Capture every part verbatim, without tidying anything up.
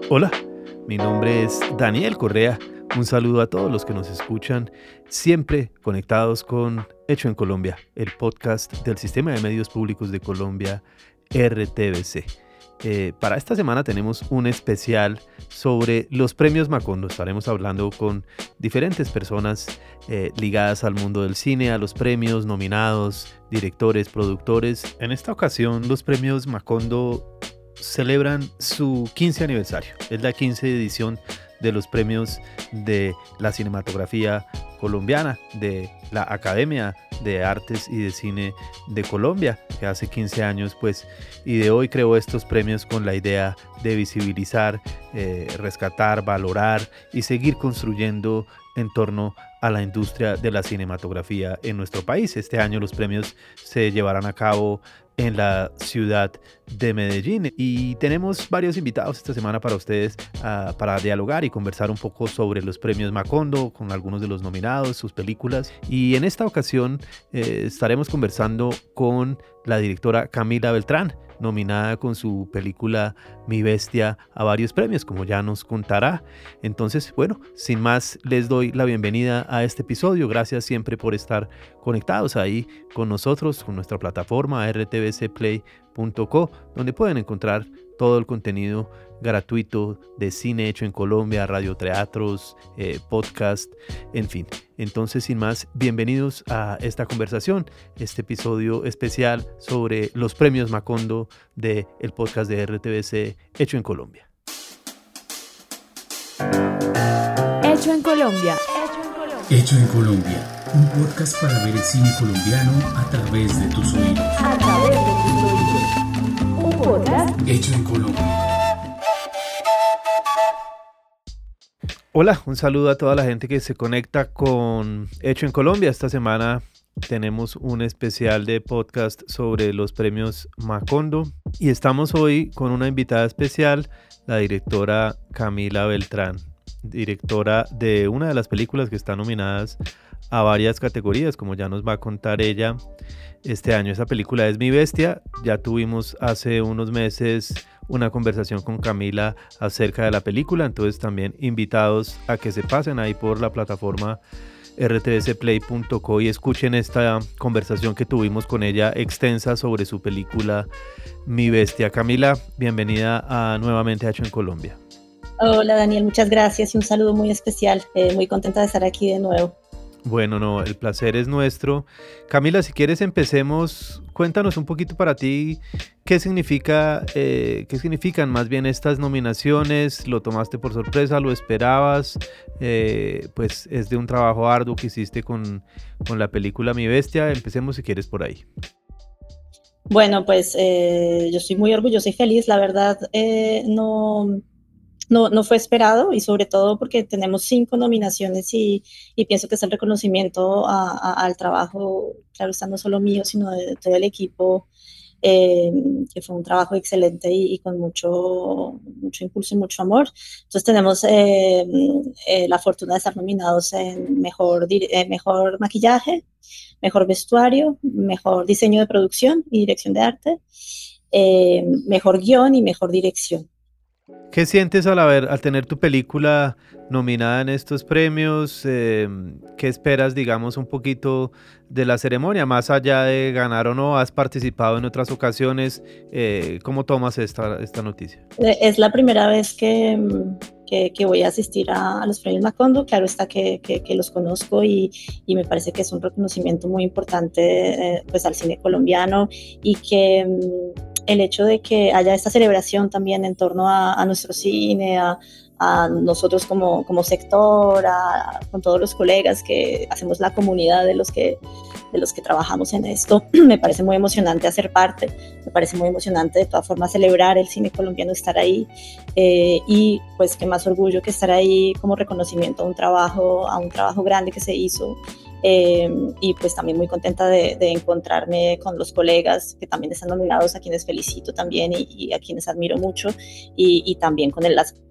Hola, mi nombre es Daniel Correa. Un saludo a todos los que nos escuchan, siempre conectados con Hecho en Colombia, el podcast del Sistema de Medios Públicos de Colombia, R T V C. Eh, para esta semana tenemos un especial sobre los premios Macondo. Estaremos hablando con diferentes personas eh, ligadas al mundo del cine, a los premios, nominados, directores, productores. En esta ocasión, los premios Macondo celebran su quince aniversario. Es la quince edición de los premios de la cinematografía colombiana, de la Academia de Artes y de Cine de Colombia, que hace quince años pues ideó y creó estos premios con la idea de visibilizar, eh, rescatar, valorar y seguir construyendo en torno a la industria de la cinematografía en nuestro país. Este año los premios se llevarán a cabo en la ciudad de Medellín y tenemos varios invitados esta semana para ustedes uh, para dialogar y conversar un poco sobre los premios Macondo con algunos de los nominados, sus películas, y en esta ocasión eh, estaremos conversando con la directora Camila Beltrán, nominada con su película Mi Bestia a varios premios, como ya nos contará. Entonces, bueno, sin más, les doy la bienvenida a este episodio. Gracias siempre por estar conectados ahí con nosotros, con nuestra plataforma r t v c play punto co, donde pueden encontrar todo el contenido gratuito de cine hecho en Colombia, radioteatros, eh, podcast, en fin. Entonces, sin más, bienvenidos a esta conversación, este episodio especial sobre los premios Macondo del podcast de R T V C Hecho en Colombia. Hecho en Colombia. Hecho en Colombia, un podcast para ver el cine colombiano a través de tus oídos. A través de tus oídos. Un podcast Hecho en Colombia. Hola, un saludo a toda la gente que se conecta con Hecho en Colombia. Esta semana tenemos un especial de podcast sobre los premios Macondo y estamos hoy con una invitada especial, la directora Camila Beltrán, directora de una de las películas que están nominadas a varias categorías, como ya nos va a contar ella este año. Esa película es Mi Bestia. Ya tuvimos hace unos meses una conversación con Camila acerca de la película, entonces también invitados a que se pasen ahí por la plataforma r t v c play punto co y escuchen esta conversación que tuvimos con ella extensa sobre su película Mi Bestia. Camila, bienvenida a nuevamente a Hecho en Colombia. Hola Daniel, muchas gracias y un saludo muy especial, eh, muy contenta de estar aquí de nuevo. Bueno, no, el placer es nuestro. Camila, si quieres empecemos, cuéntanos un poquito para ti qué significa, eh, qué significan más bien estas nominaciones. ¿Lo tomaste por sorpresa? ¿Lo esperabas? Eh, pues es de un trabajo arduo que hiciste con, con la película Mi Bestia. Empecemos si quieres por ahí. Bueno, pues eh, yo estoy muy orgullosa y feliz, la verdad eh, no... No, no fue esperado y sobre todo porque tenemos cinco nominaciones y, y pienso que es el reconocimiento a, a, al trabajo, claro, está no solo mío, sino de, de todo el equipo, eh, que fue un trabajo excelente y, y con mucho, mucho impulso y mucho amor. Entonces tenemos eh, eh, la fortuna de estar nominados en mejor, eh, mejor maquillaje, mejor vestuario, mejor diseño de producción y dirección de arte, eh, mejor guión y mejor dirección. ¿Qué sientes al, haber, al tener tu película nominada en estos premios? Eh, ¿Qué esperas, digamos, un poquito de la ceremonia? Más allá de ganar o no, ¿has participado en otras ocasiones? Eh, ¿Cómo tomas esta, esta noticia? Es la primera vez que, que, que voy a asistir a, a los premios Macondo. Claro está que, que, que los conozco y, y me parece que es un reconocimiento muy importante eh, pues al cine colombiano y que el hecho de que haya esta celebración también en torno a, a nuestro cine, a, a nosotros como, como sector, a, con todos los colegas que hacemos la comunidad de los que, de los que trabajamos en esto, me parece muy emocionante hacer parte, me parece muy emocionante de todas formas celebrar el cine colombiano, estar ahí eh, y pues qué más orgullo que estar ahí como reconocimiento a un trabajo, a un trabajo grande que se hizo. Eh, y pues también muy contenta de, de encontrarme con los colegas que también están nominados, a quienes felicito también y, y a quienes admiro mucho y, y también con el, las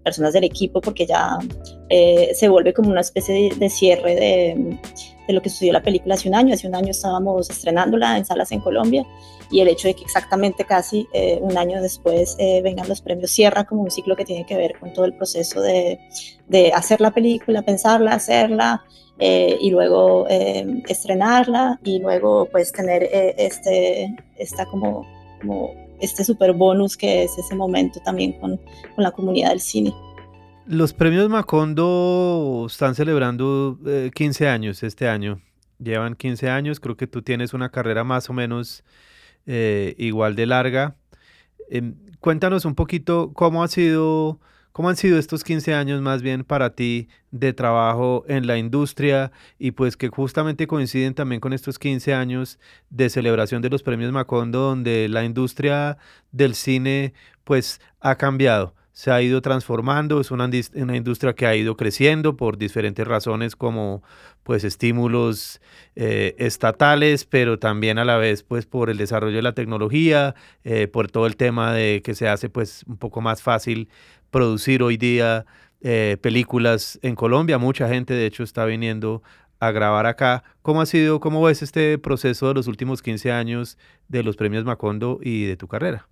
personas del equipo, porque ya eh, se vuelve como una especie de, de cierre de, de lo que sucedió en la película hace un año. Hace un año estábamos estrenándola en salas en Colombia, y el hecho de que exactamente casi eh, un año después eh, vengan los premios cierra como un ciclo que tiene que ver con todo el proceso de, de hacer la película, pensarla, hacerla, eh, y luego eh, estrenarla, y luego pues tener eh, este, esta como, como este super bonus que es ese momento también con, con la comunidad del cine. Los premios Macondo están celebrando eh, quince años este año. Llevan quince años, creo que tú tienes una carrera más o menos eh, igual de larga. Eh, cuéntanos un poquito cómo ha sido, cómo han sido estos quince años más bien para ti de trabajo en la industria, y pues que justamente coinciden también con estos quince años de celebración de los premios Macondo, donde la industria del cine pues ha cambiado. Se ha ido transformando, es una, una industria que ha ido creciendo por diferentes razones, como pues estímulos eh, estatales, pero también a la vez pues por el desarrollo de la tecnología, eh, por todo el tema de que se hace pues un poco más fácil producir hoy día eh, películas en Colombia. Mucha gente de hecho está viniendo a grabar acá. ¿Cómo ha sido, cómo ves este proceso de los últimos quince años de los premios Macondo y de tu carrera?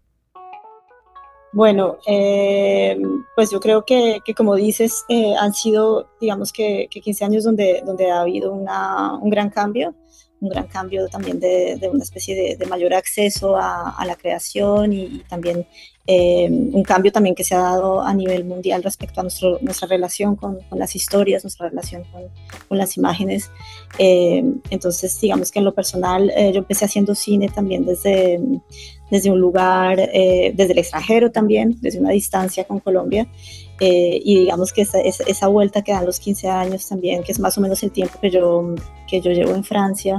Bueno, eh, pues yo creo que, que como dices, eh, han sido, digamos que, que quince años donde, donde ha habido una, un gran cambio, un gran cambio también de, de una especie de, de mayor acceso a, a la creación, y, y también eh, un cambio también que se ha dado a nivel mundial respecto a nuestro, nuestra relación con, con las historias, nuestra relación con, con las imágenes. Eh, entonces, digamos que en lo personal, eh, yo empecé haciendo cine también desde... desde un lugar, eh, desde el extranjero también, desde una distancia con Colombia, eh, y digamos que esa, esa, esa vuelta que dan los quince años también, que es más o menos el tiempo que yo, que yo llevo en Francia,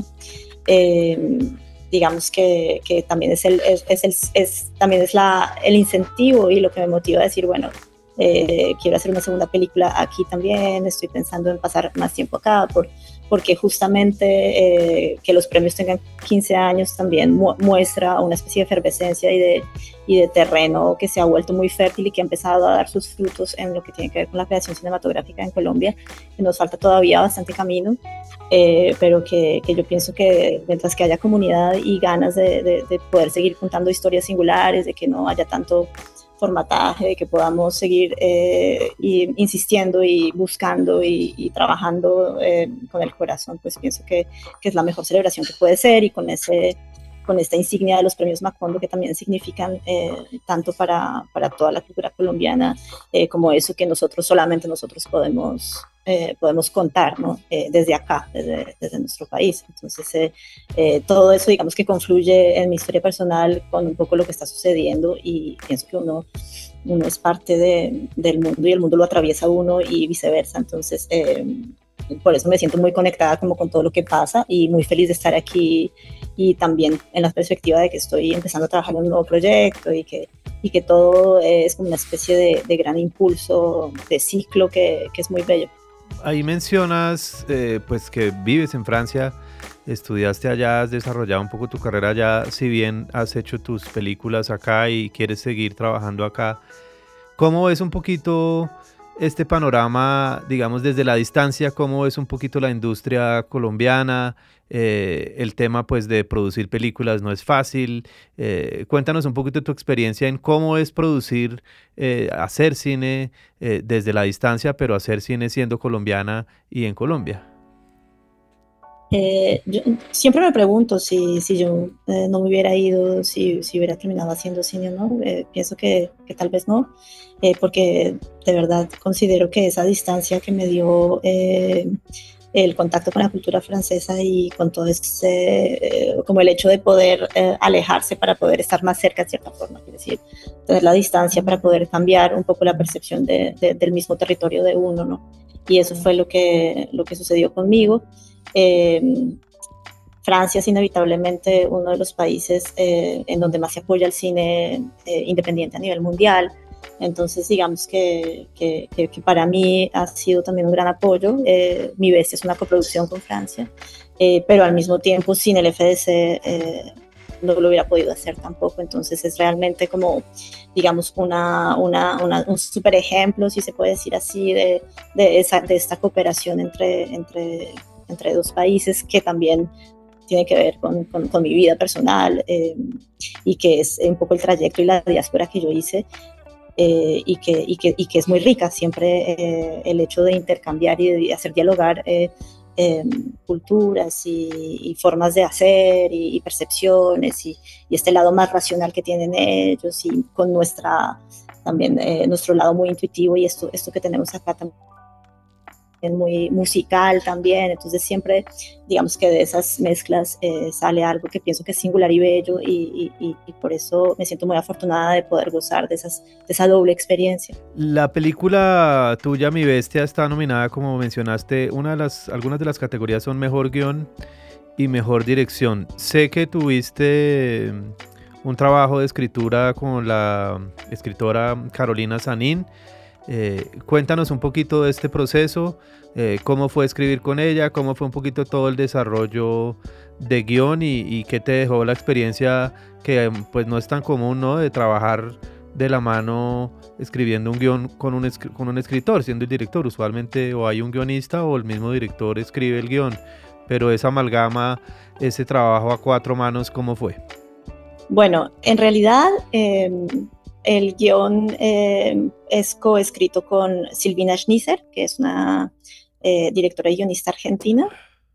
eh, digamos que, que también es, el, es, es, el, es, también es la, el incentivo y lo que me motiva a decir, bueno, eh, quiero hacer una segunda película aquí también, estoy pensando en pasar más tiempo acá, por, porque justamente eh, que los premios tengan quince años también mu- muestra una especie de efervescencia y de, y de terreno que se ha vuelto muy fértil y que ha empezado a dar sus frutos en lo que tiene que ver con la creación cinematográfica en Colombia, que nos falta todavía bastante camino, eh, pero que, que yo pienso que mientras que haya comunidad y ganas de, de, de poder seguir contando historias singulares, de que no haya tanto formataje, de que podamos seguir eh, y, insistiendo y buscando y, y trabajando eh, con el corazón, pues pienso que, que es la mejor celebración que puede ser, y con, ese, con esta insignia de los premios Macondo, que también significan eh, tanto para, para toda la cultura colombiana eh, como eso que nosotros, solamente nosotros podemos, eh, podemos contar, ¿no? eh, desde acá, desde, desde nuestro país. Entonces, eh, eh, todo eso, digamos que confluye en mi historia personal con un poco lo que está sucediendo, y pienso que uno, uno es parte de, del mundo y el mundo lo atraviesa uno y viceversa. Entonces, eh, por eso me siento muy conectada como con todo lo que pasa, y muy feliz de estar aquí, y también en la perspectiva de que estoy empezando a trabajar en un nuevo proyecto, y que, y que todo es como una especie de, de gran impulso de ciclo que, que es muy bello. Ahí mencionas eh, pues que vives en Francia, estudiaste allá, has desarrollado un poco tu carrera allá, si bien has hecho tus películas acá y quieres seguir trabajando acá. ¿Cómo es un poquito este panorama, digamos, desde la distancia? ¿Cómo es un poquito la industria colombiana? Eh, el tema pues de producir películas no es fácil. Eh, cuéntanos un poquito tu experiencia en cómo es producir, eh, hacer cine eh, desde la distancia, pero hacer cine siendo colombiana y en Colombia. Eh, yo siempre me pregunto si, si yo eh, no me hubiera ido, si, si hubiera terminado haciendo cine o no. Eh, pienso que, que tal vez no, eh, porque de verdad considero que esa distancia que me dio eh, el contacto con la cultura francesa, y con todo ese, eh, como el hecho de poder eh, alejarse para poder estar más cerca de cierta forma, es decir, tener la distancia para poder cambiar un poco la percepción de, de, del mismo territorio de uno, ¿no? Y eso fue lo que, lo que sucedió conmigo. Eh, Francia es inevitablemente uno de los países eh, en donde más se apoya el cine eh, independiente a nivel mundial. Entonces, digamos que, que, que, que para mí ha sido también un gran apoyo. Eh, Mi Bestia es una coproducción con Francia, eh, pero al mismo tiempo sin el F D C eh, no lo hubiera podido hacer tampoco. Entonces es realmente como, digamos, una, una, una, un súper ejemplo, si se puede decir así, de, de, esa, de esta cooperación entre, entre, entre dos países, que también tiene que ver con, con, con mi vida personal, eh, y que es un poco el trayecto y la diáspora que yo hice, eh, y, que, y, que, y que es muy rica siempre, eh, el hecho de intercambiar y de hacer dialogar eh, eh, culturas y, y formas de hacer y, y percepciones y, y este lado más racional que tienen ellos, y con nuestra también eh, nuestro lado muy intuitivo, y esto, esto que tenemos acá también muy musical también. Entonces siempre, digamos que de esas mezclas eh, sale algo que pienso que es singular y bello, y, y, y por eso me siento muy afortunada de poder gozar de, esas, de esa doble experiencia. La película tuya, Mi Bestia, está nominada, como mencionaste, una de las, algunas de las categorías son Mejor Guión y Mejor Dirección. Sé que tuviste un trabajo de escritura con la escritora Carolina Sanín. Eh, cuéntanos un poquito de este proceso, eh, cómo fue escribir con ella, cómo fue un poquito todo el desarrollo de guión, y, y qué te dejó la experiencia, que pues no es tan común, ¿no?, de trabajar de la mano escribiendo un guión con un, con un escritor, siendo el director. Usualmente o hay un guionista o el mismo director escribe el guión, pero esa amalgama, ese trabajo a cuatro manos, ¿cómo fue? Bueno, en realidad eh, el guión eh, es coescrito con Silvina Schnisser, que es una eh, directora y guionista argentina.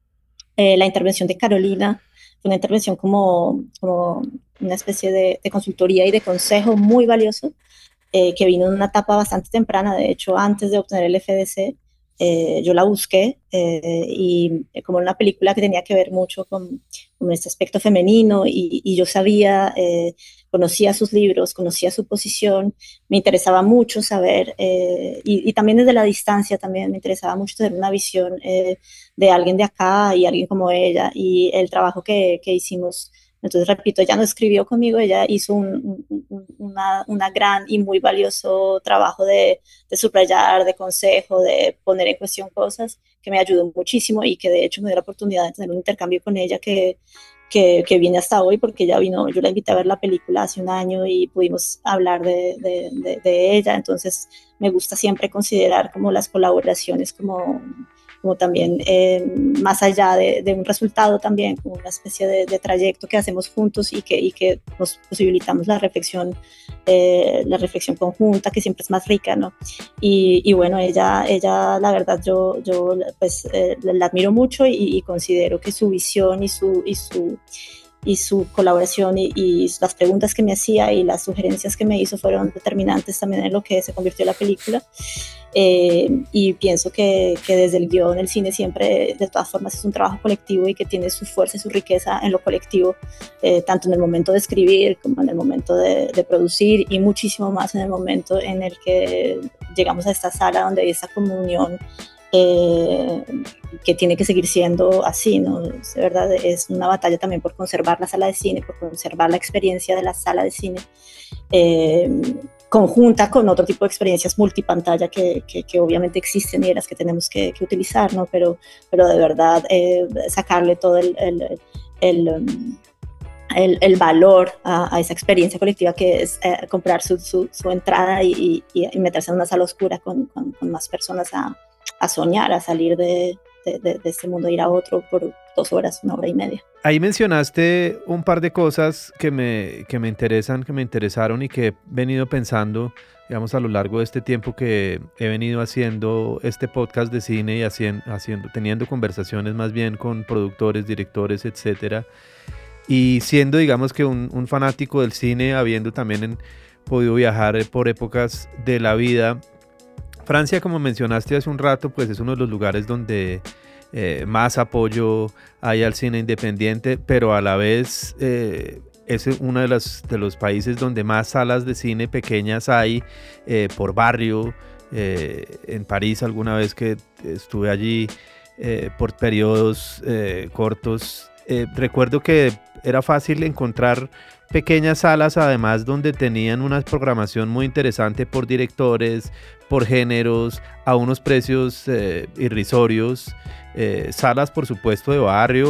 Eh, la intervención de Carolina fue una intervención como, como una especie de, de consultoría y de consejo muy valioso, eh, que vino en una etapa bastante temprana. De hecho, antes de obtener el F D C, eh, yo la busqué, eh, y como una película que tenía que ver mucho con, con este aspecto femenino, y, y yo sabía, eh, conocía sus libros, conocía su posición, me interesaba mucho saber, eh, y, y también desde la distancia también me interesaba mucho tener una visión eh, de alguien de acá y alguien como ella, y el trabajo que, que hicimos. Entonces, repito, ella no escribió conmigo, ella hizo un, un, una, una gran y muy valioso trabajo de, de subrayar, de consejo, de poner en cuestión cosas, que me ayudó muchísimo, y que de hecho me dio la oportunidad de tener un intercambio con ella que, que, que viene hasta hoy, porque ella vino, yo la invité a ver la película hace un año y pudimos hablar de, de, de, de ella. Entonces me gusta siempre considerar como las colaboraciones como... como también eh, más allá de, de un resultado, también como una especie de, de trayecto que hacemos juntos, y que, y que nos posibilitamos la reflexión, eh, la reflexión conjunta, que siempre es más rica, ¿no? Y, y bueno, ella, ella, la verdad, yo, yo pues eh, la admiro mucho, y, y considero que su visión y su, y su, y su colaboración y, y las preguntas que me hacía y las sugerencias que me hizo fueron determinantes también en lo que se convirtió en la película. Eh, y pienso que, que desde el guión el cine siempre, de todas formas, es un trabajo colectivo, y que tiene su fuerza y su riqueza en lo colectivo, eh, tanto en el momento de escribir como en el momento de, de producir, y muchísimo más en el momento en el que llegamos a esta sala donde hay esta comunión, eh, que tiene que seguir siendo así, ¿no? De verdad, es una batalla también por conservar la sala de cine, por conservar la experiencia de la sala de cine, eh, conjunta con otro tipo de experiencias multipantalla que, que, que obviamente existen y de las que tenemos que, que utilizar, ¿no? Pero, pero de verdad, eh, sacarle todo el, el, el, el, el valor a, a esa experiencia colectiva, que es eh, comprar su, su, su entrada y, y, y meterse en una sala oscura con, con, con más personas a, a soñar, a salir de, de, de, de este mundo, ir a otro por dos horas, una hora y media. Ahí mencionaste un par de cosas que me, que me interesan, que me interesaron y que he venido pensando, digamos, a lo largo de este tiempo que he venido haciendo este podcast de cine y haciendo, haciendo, teniendo conversaciones más bien con productores, directores, etcétera. Y siendo, digamos, que un, un fanático del cine, habiendo también en, podido viajar por épocas de la vida. Francia, como mencionaste hace un rato, pues es uno de los lugares donde eh, más apoyo hay al cine independiente, pero a la vez eh, es uno de los, de los países donde más salas de cine pequeñas hay eh, por barrio. Eh, en París, alguna vez que estuve allí eh, por periodos eh, cortos, eh, recuerdo que era fácil encontrar pequeñas salas, además, donde tenían una programación muy interesante por directores, por géneros, a unos precios eh, irrisorios, eh, salas por supuesto de barrio,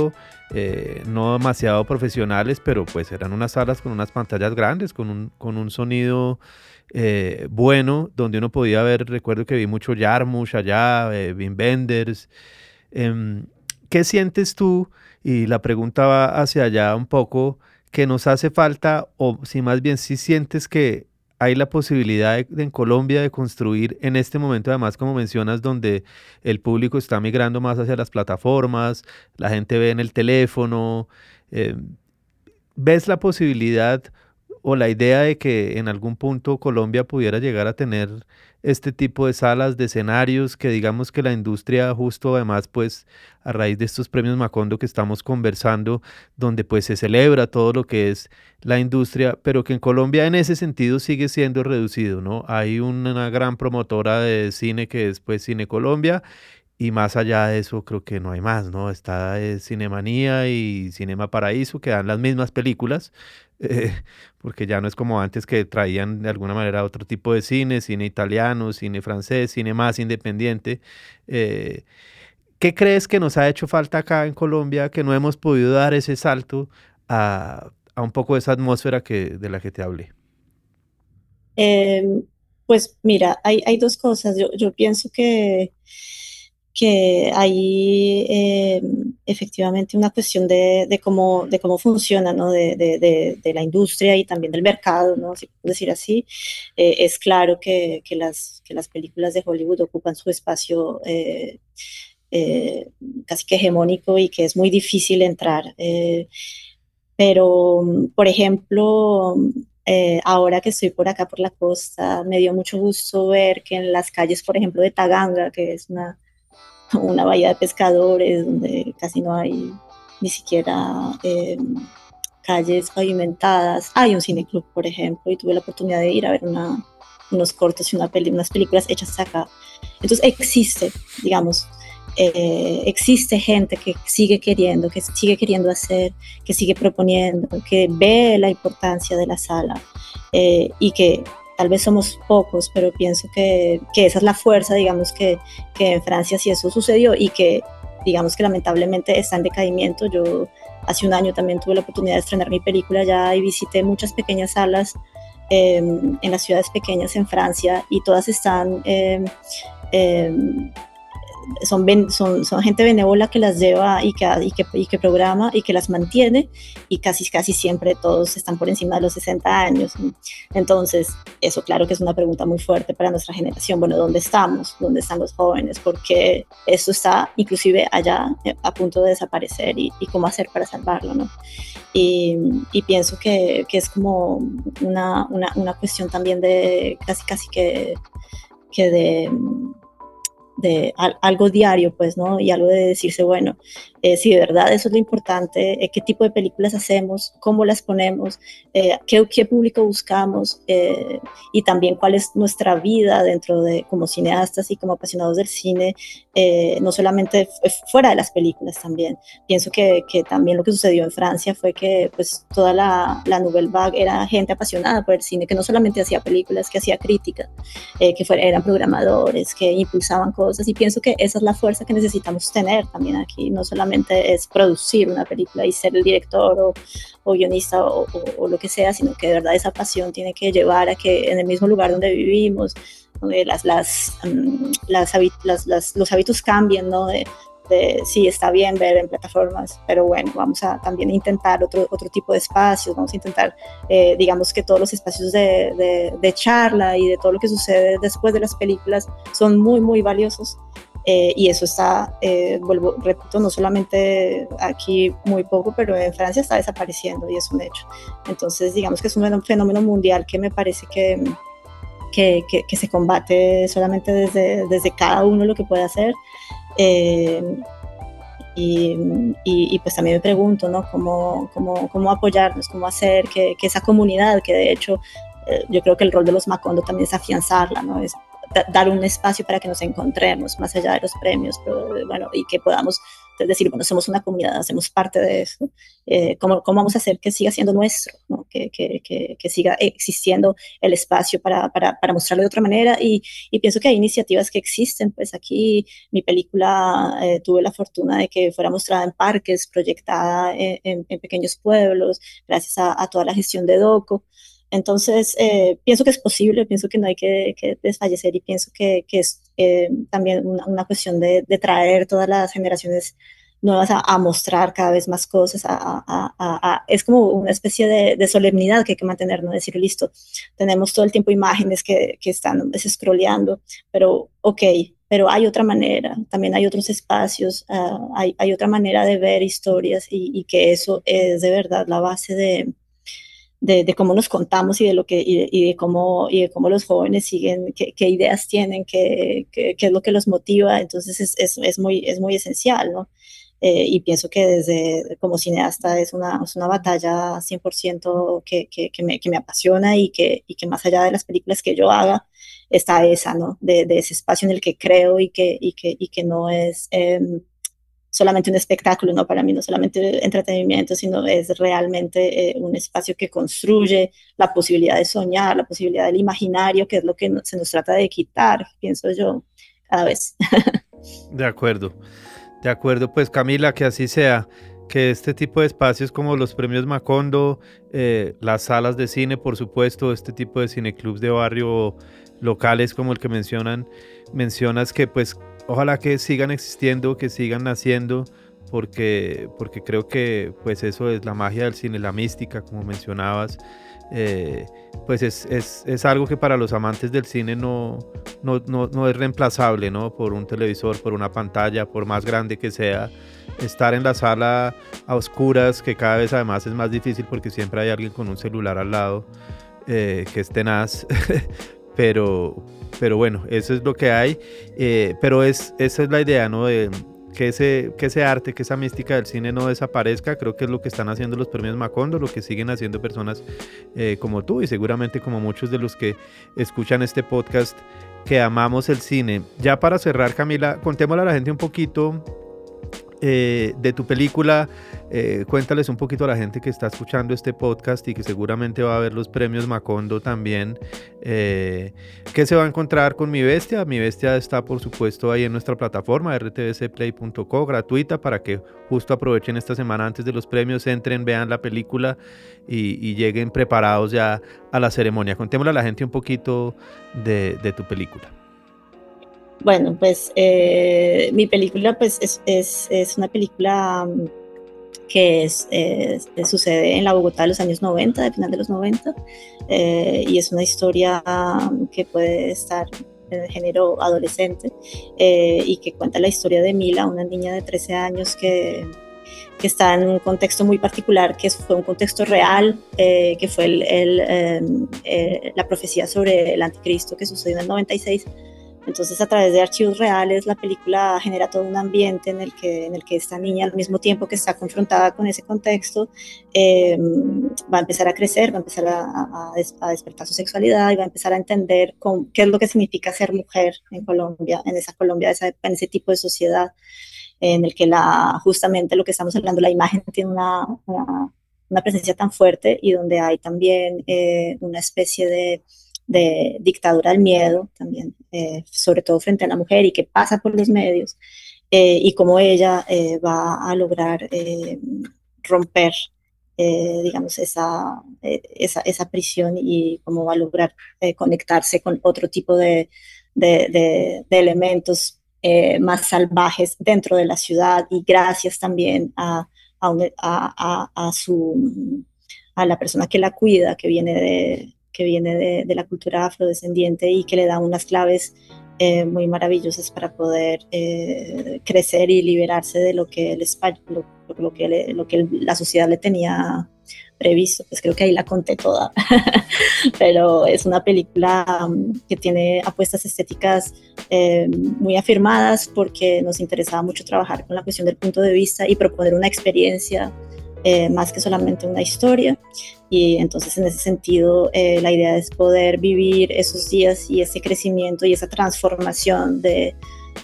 eh, no demasiado profesionales, pero pues eran unas salas con unas pantallas grandes, con un, con un sonido eh, bueno, donde uno podía ver, recuerdo que vi mucho Jarmusch allá, eh, Wim Wenders. Em, ¿Qué sientes tú? Y la pregunta va hacia allá un poco, que nos hace falta, o si más bien si sientes que hay la posibilidad de, de en Colombia de construir en este momento, además como mencionas, donde el público está migrando más hacia las plataformas, la gente ve en el teléfono, eh, ¿ves la posibilidad o la idea de que en algún punto Colombia pudiera llegar a tener este tipo de salas, de escenarios, que digamos que la industria, justo además pues a raíz de estos premios Macondo que estamos conversando, donde pues se celebra todo lo que es la industria, pero que en Colombia en ese sentido sigue siendo reducido, ¿no? Hay una gran promotora de cine que es pues Cine Colombia, y más allá de eso creo que no hay más, ¿no? Está eh, Cinemanía y Cinema Paraíso, que dan las mismas películas, eh, porque ya no es como antes, que traían de alguna manera otro tipo de cine, cine italiano, cine francés, cine más independiente. Eh, ¿Qué crees que nos ha hecho falta acá en Colombia, que no hemos podido dar ese salto a, a un poco de esa atmósfera que, de la que te hablé? Eh, pues mira, hay, hay dos cosas. Yo, yo pienso que, que hay eh, efectivamente una cuestión de, de, cómo, de cómo funciona, ¿no? de, de, de, de la industria y también del mercado, ¿no? Si puedo decir así. Eh, es claro que, que, las, que las películas de Hollywood ocupan su espacio eh, eh, casi que hegemónico y que es muy difícil entrar. Eh, pero, por ejemplo, eh, ahora que estoy por acá, por la costa, me dio mucho gusto ver que en las calles, por ejemplo, de Taganga, que es una, una bahía de pescadores, donde casi no hay ni siquiera eh, calles pavimentadas, hay un cineclub, por ejemplo, y tuve la oportunidad de ir a ver una, unos cortos y una peli, unas películas hechas acá. Entonces existe, digamos, eh, existe gente que sigue queriendo, que sigue queriendo hacer, que sigue proponiendo, que ve la importancia de la sala eh, y que tal vez somos pocos, pero pienso que, que esa es la fuerza, digamos, que, que en Francia sí eso sucedió y que, digamos, que lamentablemente está en decaimiento. Yo hace un año también tuve la oportunidad de estrenar mi película allá y visité muchas pequeñas salas eh, en las ciudades pequeñas en Francia y todas están... Eh, eh, Son, son, son gente benévola que las lleva y que, y, que, y que programa y que las mantiene, y casi, casi siempre todos están por encima de los sesenta años. Entonces, eso claro que es una pregunta muy fuerte para nuestra generación. Bueno, ¿dónde estamos? ¿Dónde están los jóvenes? Porque esto está inclusive allá a punto de desaparecer, y, y cómo hacer para salvarlo, ¿no? Y, y pienso que, que es como una, una, una cuestión también de casi, casi que, que de... de algo diario, pues, ¿no? Y algo de decirse, bueno, eh, si de verdad eso es lo importante, eh, qué tipo de películas hacemos, cómo las ponemos, eh, qué, qué público buscamos, eh, y también cuál es nuestra vida dentro de, como cineastas y como apasionados del cine, eh, no solamente fuera de las películas también. Pienso que, que también lo que sucedió en Francia fue que, pues, toda la, la Nouvelle Vague era gente apasionada por el cine, que no solamente hacía películas, que hacía crítica, eh, que fuera, eran programadores, que impulsaban cosas, y pienso que esa es la fuerza que necesitamos tener también aquí. No solamente es producir una película y ser el director o, o guionista o, o, o lo que sea, sino que de verdad esa pasión tiene que llevar a que en el mismo lugar donde vivimos, donde las, las, um, las, las, las, los hábitos cambien, ¿no? De, de, sí, está bien ver en plataformas, pero bueno, vamos a también intentar otro, otro tipo de espacios, vamos a intentar, eh, digamos que todos los espacios de, de, de charla y de todo lo que sucede después de las películas son muy, muy valiosos. Eh, y eso está, eh, vuelvo, repito, no solamente aquí muy poco, pero en Francia está desapareciendo, y es un hecho. Entonces, digamos que es un fenómeno mundial que me parece que, que, que, que se combate solamente desde, desde cada uno lo que puede hacer. Eh, y, y, y pues también me pregunto, ¿no? Cómo, cómo, cómo apoyarnos, cómo hacer que, que esa comunidad, que de hecho eh, yo creo que el rol de los Macondo también es afianzarla, ¿no? Es dar un espacio para que nos encontremos más allá de los premios, pero, bueno, y que podamos es decir, bueno, somos una comunidad, hacemos parte de eso, eh, ¿cómo, ¿cómo vamos a hacer que siga siendo nuestro, ¿no? que, que, que, que siga existiendo el espacio para, para, para mostrarlo de otra manera? Y, y pienso que hay iniciativas que existen, pues aquí mi película eh, tuve la fortuna de que fuera mostrada en parques, proyectada en, en, en pequeños pueblos, gracias a, a toda la gestión de DOCO. Entonces, eh, pienso que es posible, pienso que no hay que, que desfallecer, y pienso que, que es eh, también una, una cuestión de, de traer todas las generaciones nuevas a, a mostrar cada vez más cosas, a, a, a, a, es como una especie de, de solemnidad que hay que mantener, ¿no? Decir, listo, tenemos todo el tiempo imágenes que, que están scrolleando, pero ok, pero hay otra manera, también hay otros espacios, uh, hay, hay otra manera de ver historias, y, y que eso es de verdad la base de De, de cómo nos contamos y de lo que y de, y de cómo y de cómo los jóvenes siguen, qué, qué ideas tienen, qué, qué, qué es lo que los motiva. Entonces es, es, es muy es muy esencial, ¿no? Eh, y pienso que desde como cineasta es una, es una batalla cien por ciento que, que, que, me, que me apasiona, y que, y que más allá de las películas que yo haga está esa, ¿no? De, de ese espacio en el que creo, y que, y que, y que no es eh, solamente un espectáculo, no, para mí no solamente entretenimiento, sino es realmente eh, un espacio que construye la posibilidad de soñar, la posibilidad del imaginario, que es lo que no, se nos trata de quitar, pienso yo, cada vez. De acuerdo, de acuerdo, pues Camila, que así sea, que este tipo de espacios como los premios Macondo, eh, las salas de cine, por supuesto, este tipo de cineclubs de barrio locales como el que mencionan, mencionas, que pues ojalá que sigan existiendo, que sigan naciendo, porque, porque creo que pues eso es la magia del cine, la mística, como mencionabas. Eh, pues es, es, es algo que para los amantes del cine no, no, no, no es reemplazable, ¿no? Por un televisor, por una pantalla, por más grande que sea. Estar en la sala a oscuras, que cada vez además es más difícil porque siempre hay alguien con un celular al lado, eh, que es tenaz. pero, pero bueno, eso es lo que hay. Eh, pero es, esa es la idea, ¿no? De, que ese, que ese arte, que esa mística del cine no desaparezca. Creo que es lo que están haciendo los premios Macondo, lo que siguen haciendo personas eh, como tú, y seguramente como muchos de los que escuchan este podcast, que amamos el cine. Ya para cerrar, Camila, contémosle a la gente un poquito eh, de tu película. Eh, cuéntales un poquito a la gente que está escuchando este podcast y que seguramente va a ver los premios Macondo también. Eh, ¿Qué se va a encontrar con Mi Bestia? Mi Bestia está, por supuesto, ahí en nuestra plataforma r t v c play punto co, gratuita, para que justo aprovechen esta semana antes de los premios, entren, vean la película y, y lleguen preparados ya a la ceremonia. Contémosle a la gente un poquito de, de tu película. Bueno, pues eh, mi película pues es, es, es una película que es, es, sucede en la Bogotá de los años noventa, de final de los noventa, eh, y es una historia que puede estar en el género adolescente, eh, y que cuenta la historia de Mila, una niña de trece años que, que está en un contexto muy particular, que fue un contexto real, eh, que fue el, el, eh, eh, la profecía sobre el anticristo que sucedió en el noventa y seis. Entonces, a través de archivos reales, la película genera todo un ambiente en el que, en el que esta niña, al mismo tiempo que está confrontada con ese contexto, eh, va a empezar a crecer, va a empezar a, a, a despertar su sexualidad, y va a empezar a entender con, qué es lo que significa ser mujer en Colombia, en esa Colombia, esa, en ese tipo de sociedad, en el que la, justamente lo que estamos hablando, la imagen tiene una, una, una presencia tan fuerte, y donde hay también eh, una especie de de dictadura del miedo también, eh, sobre todo frente a la mujer, y que pasa por los medios, eh, y cómo ella eh, va a lograr eh, romper, eh, digamos, esa, eh, esa, esa prisión, y cómo va a lograr eh, conectarse con otro tipo de, de, de, de elementos eh, más salvajes dentro de la ciudad, y gracias también a, a, un, a, a, a, su, a la persona que la cuida, que viene de que viene de, de la cultura afrodescendiente, y que le da unas claves eh, muy maravillosas para poder eh, crecer y liberarse de lo que, el, lo, lo que, le, lo que la sociedad le tenía previsto. Pues creo que ahí la conté toda, pero es una película um, que tiene apuestas estéticas eh, muy afirmadas, porque nos interesaba mucho trabajar con la cuestión del punto de vista y proponer una experiencia eh, más que solamente una historia. Y entonces, en ese sentido, eh, la idea es poder vivir esos días y ese crecimiento y esa transformación de,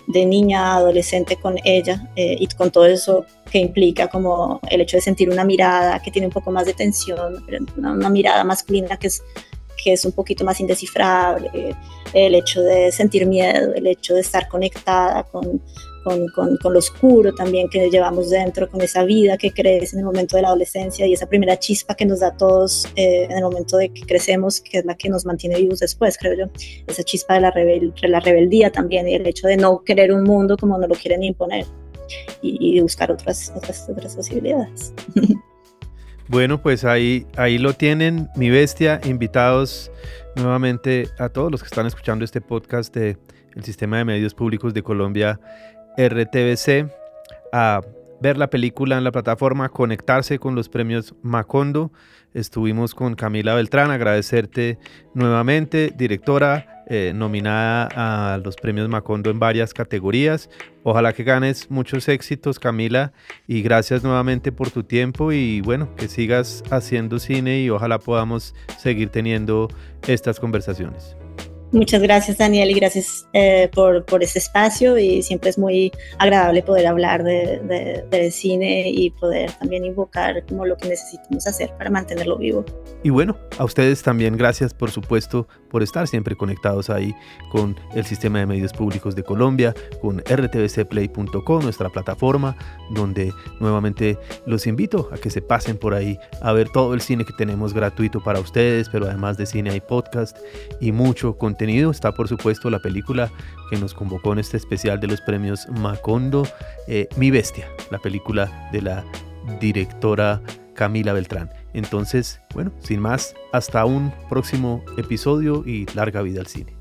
de niña a adolescente con ella eh, y con todo eso que implica como el hecho de sentir una mirada que tiene un poco más de tensión, pero una, una mirada masculina que es, que es un poquito más indescifrable, eh, el hecho de sentir miedo, el hecho de estar conectada con, con, con, con lo oscuro también que llevamos dentro, con esa vida que crece en el momento de la adolescencia y esa primera chispa que nos da a todos eh, en el momento de que crecemos, que es la que nos mantiene vivos después, creo yo, esa chispa de la, rebel, de la rebeldía también y el hecho de no querer un mundo como nos lo quieren imponer y, y buscar otras, otras, otras posibilidades. Bueno, pues ahí, ahí lo tienen, Mi Bestia, invitados nuevamente a todos los que están escuchando este podcast de el Sistema de Medios Públicos de Colombia, R T V C, a ver la película en la plataforma, conectarse con los premios Macondo. Estuvimos con Camila Beltrán, agradecerte nuevamente, directora, eh, nominada a los premios Macondo en varias categorías. Ojalá que ganes muchos éxitos, Camila, y gracias nuevamente por tu tiempo y bueno, que sigas haciendo cine y ojalá podamos seguir teniendo estas conversaciones. Muchas gracias, Daniel, y gracias eh, por, por este espacio, y siempre es muy agradable poder hablar de, de, de cine y poder también invocar como lo que necesitamos hacer para mantenerlo vivo. Y bueno, a ustedes también gracias, por supuesto, por estar siempre conectados ahí con el Sistema de Medios Públicos de Colombia, con r t v c play punto com, nuestra plataforma, donde nuevamente los invito a que se pasen por ahí a ver todo el cine que tenemos gratuito para ustedes, pero además de cine hay podcast y mucho contenido. Está por supuesto la película que nos convocó en este especial de los premios Macondo, eh, Mi Bestia, la película de la directora Camila Beltrán. Entonces, bueno, sin más, hasta un próximo episodio y larga vida al cine.